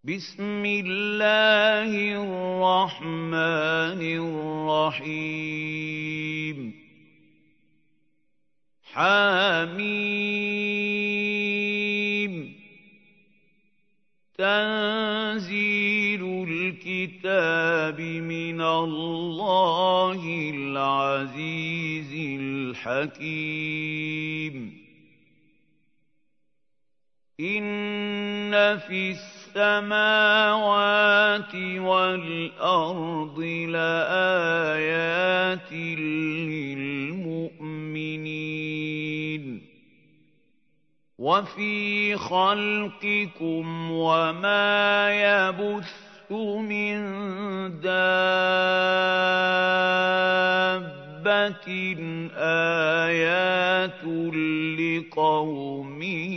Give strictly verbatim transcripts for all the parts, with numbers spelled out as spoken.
بسم الله الرحمن الرحيم حميم تنزيل الكتاب من الله العزيز الحكيم إن في السماوات والأرض لآيات للمؤمنين وفي خلقكم وما يبث من دابة آيات لقوم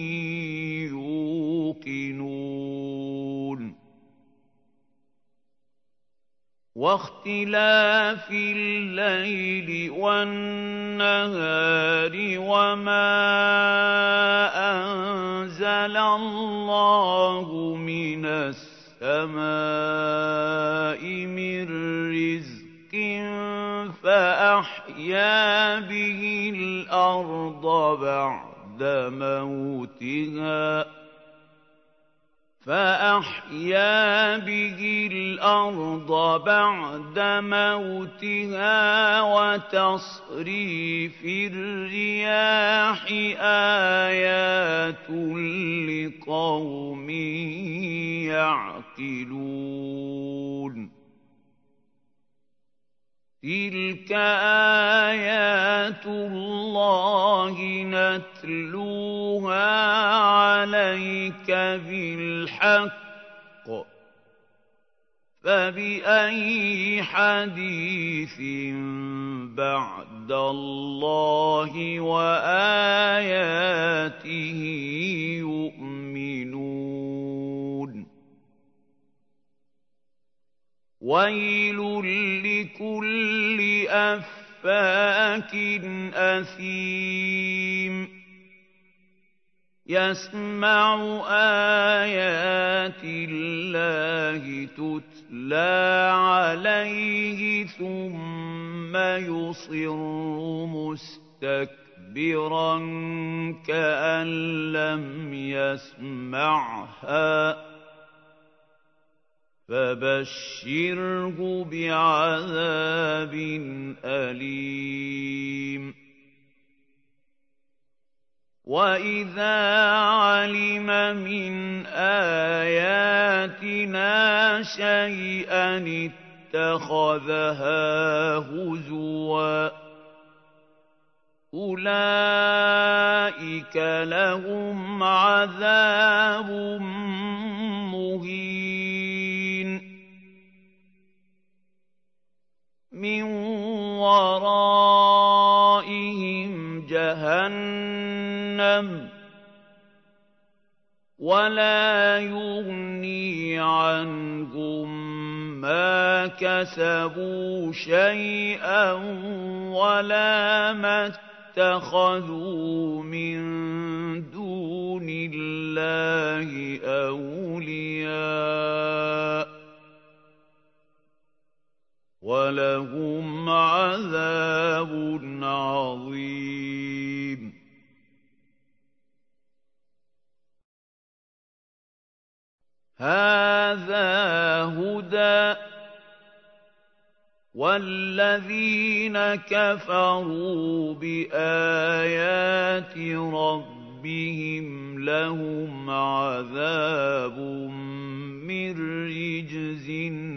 يوقنون واختلاف الليل والنهار وما أنزل الله من السماء من رزق فأحيا به الأرض بعد موتها فأحيا به الأرض بعد موتها وتصريف الرياح آيات لقوم يعقلون تلك آيات الله نتلوها عليك بالحق فبأي حديث بعد الله وآياته يؤمنون ويل لكل أفاك أثيم يسمع آيات الله تتلى عليه ثم يصر مستكبرا كأن لم يسمعها فبشره بعذاب أليم وإذا علم من آياتنا شيئا اتخذها هزوا أولئك لهم عذاب مهين من ورائهم جهنم ولا يغني عنهم ما كسبوا شيئا ولا ما اتخذوا من دون الله أولياء ولهم عذاب عظيم هذا هدى والذين كفروا بآيات ربهم لهم عذاب من رجز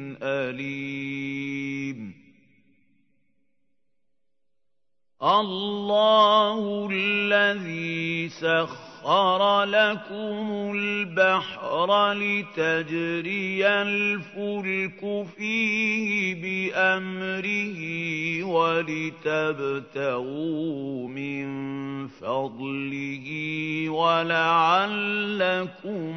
أليم الله الذي سخر سخر لكم البحر لتجري الفلك فيه بأمره ولتبتغوا من فضله ولعلكم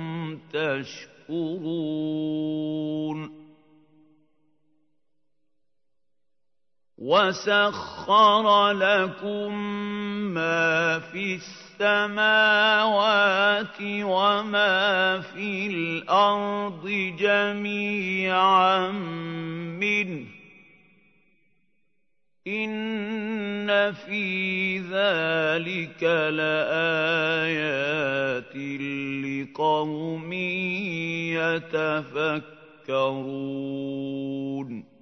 تشكرون وَسَخَّرَ لَكُم مَّا فِي السَّمَاوَاتِ وَمَا فِي الْأَرْضِ جَمِيعًا مِّنْهُ ۚ إِنَّ فِي ذَٰلِكَ لَآيَاتٍ لِّقَوْمٍ يَتَفَكَّرُونَ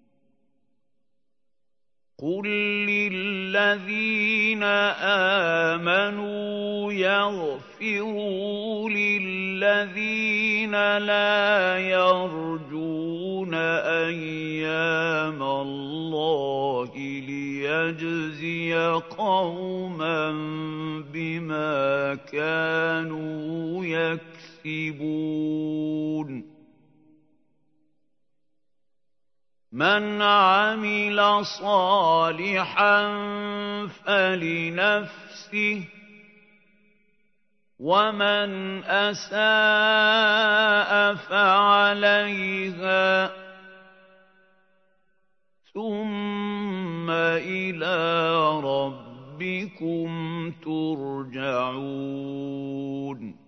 قُل لِّلَّذِينَ آمَنُوا يَغْفِرُوا لِلَّذِينَ لَا يَرْجُونَ أَيَّامَ اللَّهِ لِيَجْزِيَ قَوْمًا بِمَا كَانُوا يَكْسِبُونَ مَنْ عَمِلَ صَالِحًا فَلِنَفْسِهِ وَمَنْ أَسَاءَ فَعَلَيْهَا ثُمَّ إِلَىٰ رَبِّكُمْ تُرْجَعُونَ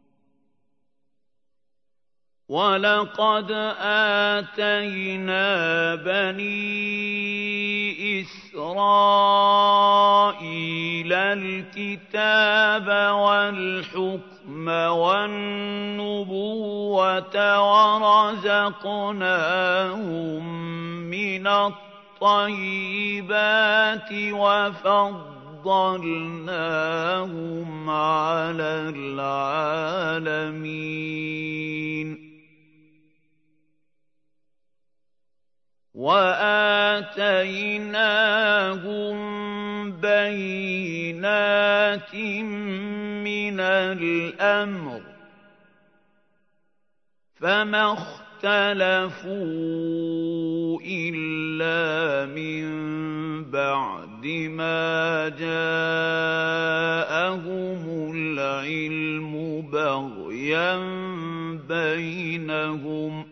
وَلَقَدْ آتَيْنَا بَنِي إِسْرَائِيلَ الْكِتَابَ وَالْحُكْمَ وَالنُّبُوَّةَ وَرَزَقْنَاهُم مِّنَ الطَّيِّبَاتِ وَفَضَّلْنَاهُمْ عَلَى الْعَالَمِينَ وَآتَيْنَاهُم بَيِّنَاتٍ مِّنَ الْأَمْرِ ۖ فَمَا اخْتَلَفُوا إِلَّا مِن بَعْدِ مَا جَاءَهُمُ الْعِلْمُ بَغْيًا بَيْنَهُمْ ۚ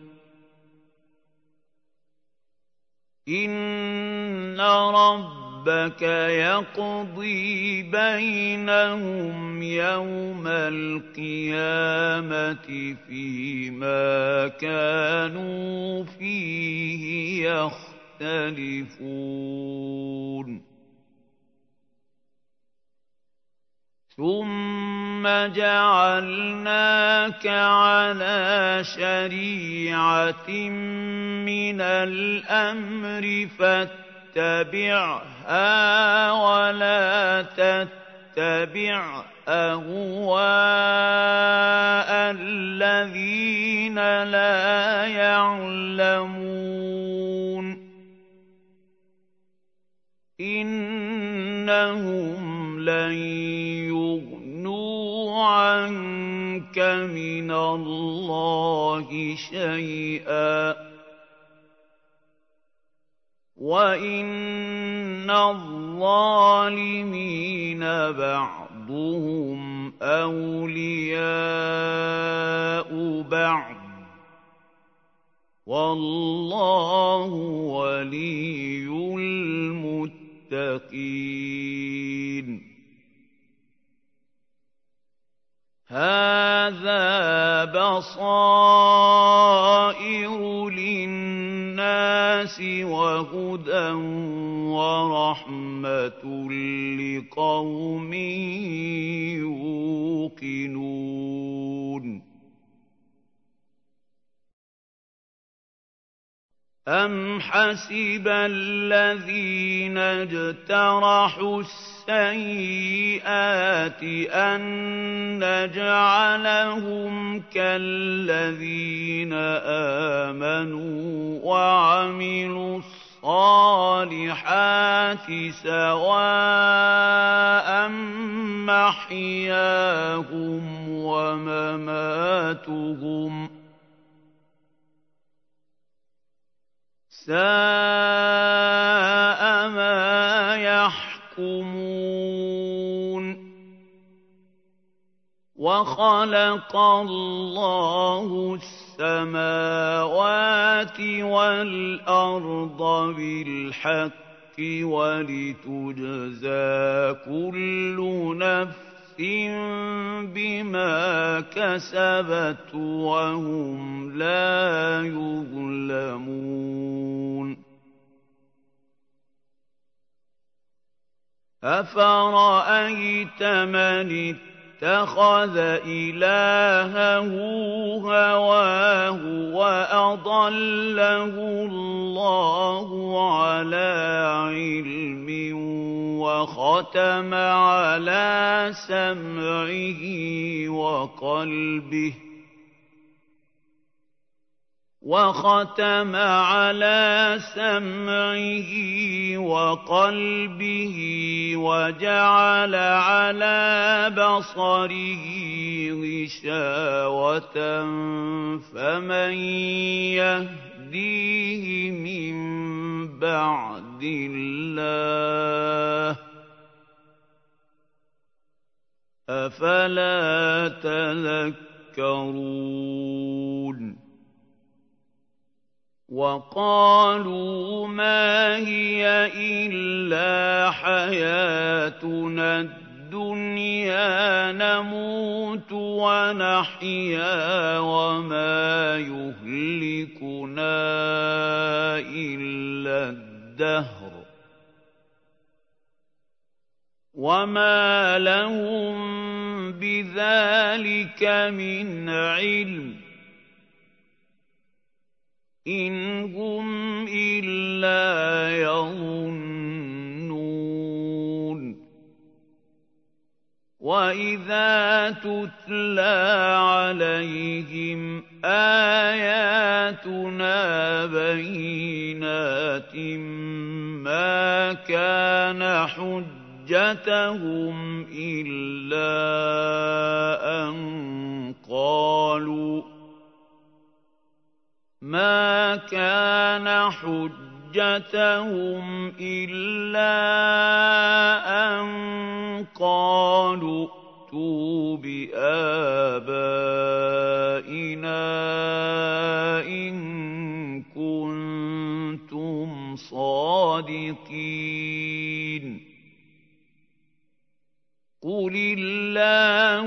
إِنَّ رَبَّكَ يَقْضِي بَيْنَهُمْ يَوْمَ الْقِيَامَةِ فِيمَا كَانُوا فِيهِ يَخْتَلِفُونَ ثُمَّ جَعَلْنَاكَ عَلَىٰ شَرِيعَةٍ مِّنَ الْأَمْرِ فَاتَّبِعْهَا وَلَا تَتَّبِعْ أَهْوَاءَ الَّذِينَ لَا يَعْلَمُونَ إِنَّهُمْ لَن يُغْنُوا عَنكَ مِنَ اللَّهِ شَيْئًا ۚ وَإِنَّ الظَّالِمِينَ بَعْضُهُمْ أَوْلِيَاءُ بَعْضٍ ۖ وَاللَّهُ وَلِيُّ الْمُتَّقِينَ هَٰذَا بَصَائِرُ لِلنَّاسِ وَهُدًى وَرَحْمَةٌ لِّقَوْمٍ يُوقِنُونَ أَمْ حَسِبَ الَّذِينَ اجْتَرَحُوا السَّيِّئَاتِ أَن نَّجْعَلَهُمْ كَالَّذِينَ آمَنُوا وَعَمِلُوا الصَّالِحَاتِ سَوَاءً مَّحْيَاهُمْ وَمَمَاتُهُمْ ۚ سَاءَ مَا يَحْكُمُونَ وَخَلَقَ اللَّهُ السَّمَاوَاتِ وَالْأَرْضَ بِالْحَقِّ ولتجزى كل نفس بما كسبت وهم لا يظلمون أفرأيت من اتخذ إلهه هواه وأضله الله على علم وختم على سمعه وقلبه وختم على سمعه وقلبه وجعل على بصره غشاوة فمن يهديه من بعد الله أفلا تذكرون وقالوا ما هي إلا حياتنا الدنيا نموت ونحيا وما يهلكنا إلا الدهر وما لهم بذلك من علم إن هم إلا يظنون وإذا تتلى عليهم آياتنا بينات ما كان حجتهم إلا أن قالوا ما كان حجتهم إلا أن قالوا ائتوا بآبائنا إن كنتم صادقين قل الله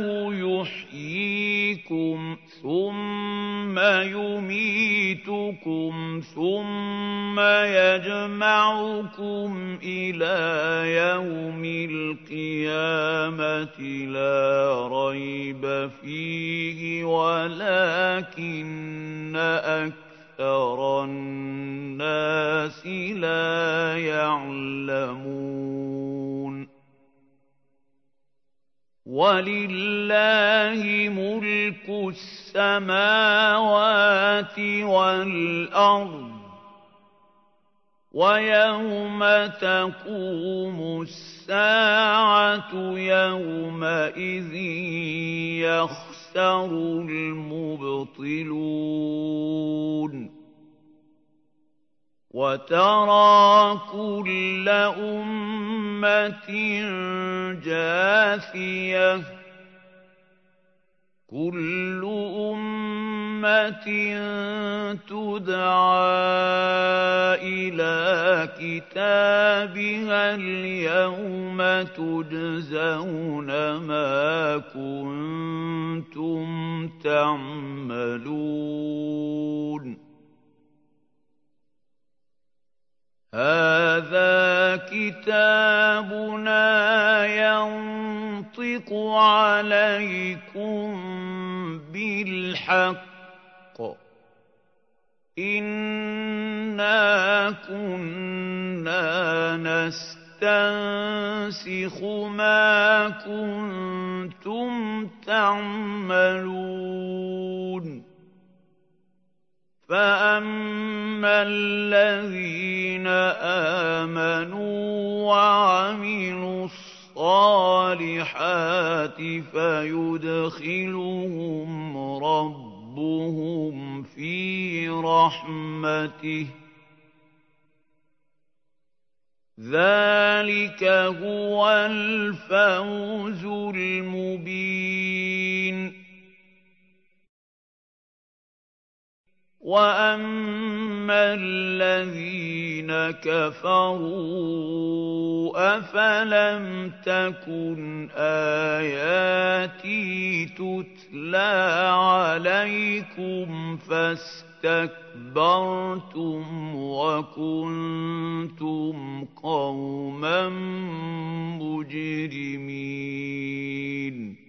يحييكم ثم يميتكم ثم يجمعكم إلى يوم القيامة لا ريب فيه ولكن أكثر الناس لا يعلمون ولله ملك السماوات والأرض ويوم تقوم الساعة يومئذ يخسر المبطلون وترى كل أمة جاثية كل أمة تدعى إلى كتابها اليوم تجزون ما كنتم تعملون هذا كتابنا ينطق عليكم بالحق إنا كنا نستنسخ ما كنتم تعملون فأما الذين آمنوا وعملوا الصالحات فيدخلهم ربهم في رحمته ذلك هو الفوز المبين وَأَمَّا الَّذِينَ كَفَرُوا أَفَلَمْ تَكُنْ آيَاتِي تُتْلَىٰ عَلَيْكُمْ فَاسْتَكْبَرْتُمْ وَكُنتُمْ قَوْمًا مُجْرِمِينَ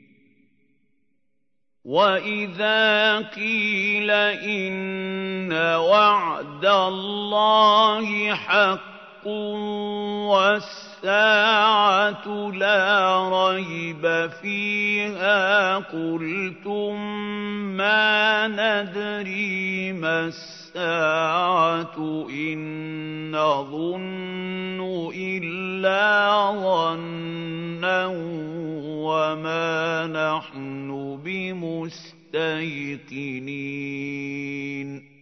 وَإِذَا قِيلَ إِنَّ وَعْدَ اللَّهِ حَقٌّ وَالسَّاعَةُ لَا رَيْبَ فِيهَا قُلْتُم مَّا نَدْرِي مَا السَّاعَةُ إِن نَّظُنُّ إِلَّا ظَنًّا وَمَا نَحْنُ بِمُسْتَيْقِنِينَ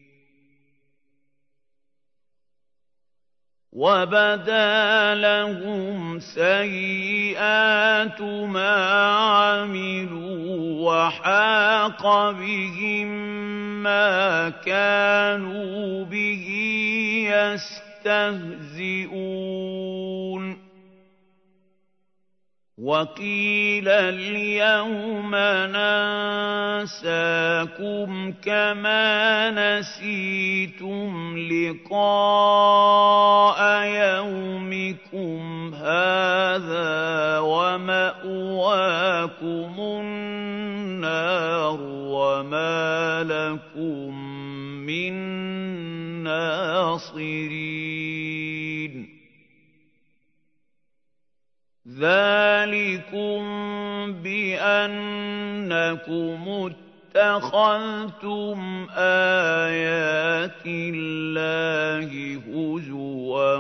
وَبَدَا لَهُمْ سَيِّئَاتُ مَا عَمِلُوا وَحَاقَ بِهِم مَّا كَانُوا بِهِ يَسْتَهْزِئُونَ وَقِيلَ الْيَوْمَ نَنسَاكُمْ كَمَا نَسِيتُمْ لِقَاءَ يَوْمِكُمْ هَٰذَا وَمَأْوَاكُمُ النَّارُ وَمَا لَكُم مِّن نَّاصِرِينَ ذَٰلِكُم بِأَنَّكُمُ اتَّخَذْتُمْ آيَاتِ اللَّهِ هُزُوًا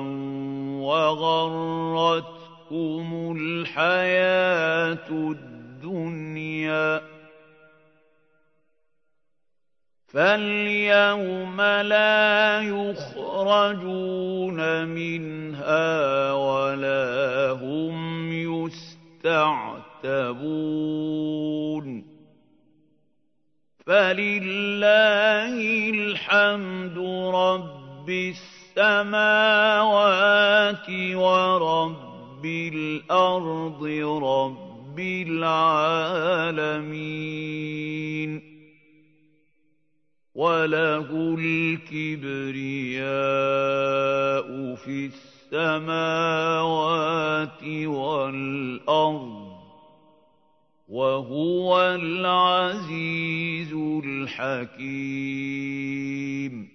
وَغَرَّتْكُمُ الْحَيَاةُ الدُّنْيَا فَالْيَوْمَ لَا يُخْرَجُونَ مِنْهَا وَلَا هُمْ يُسْتَعْتَبُونَ فَلِلَّهِ الْحَمْدُ رَبِّ السَّمَاوَاتِ وَرَبِّ الْأَرْضِ رَبِّ الْعَالَمِينَ وَلَهُ الْكِبْرِيَاءُ فِي السَّمَاوَاتِ وَالْأَرْضِ وَهُوَ الْعَزِيزُ الْحَكِيمُ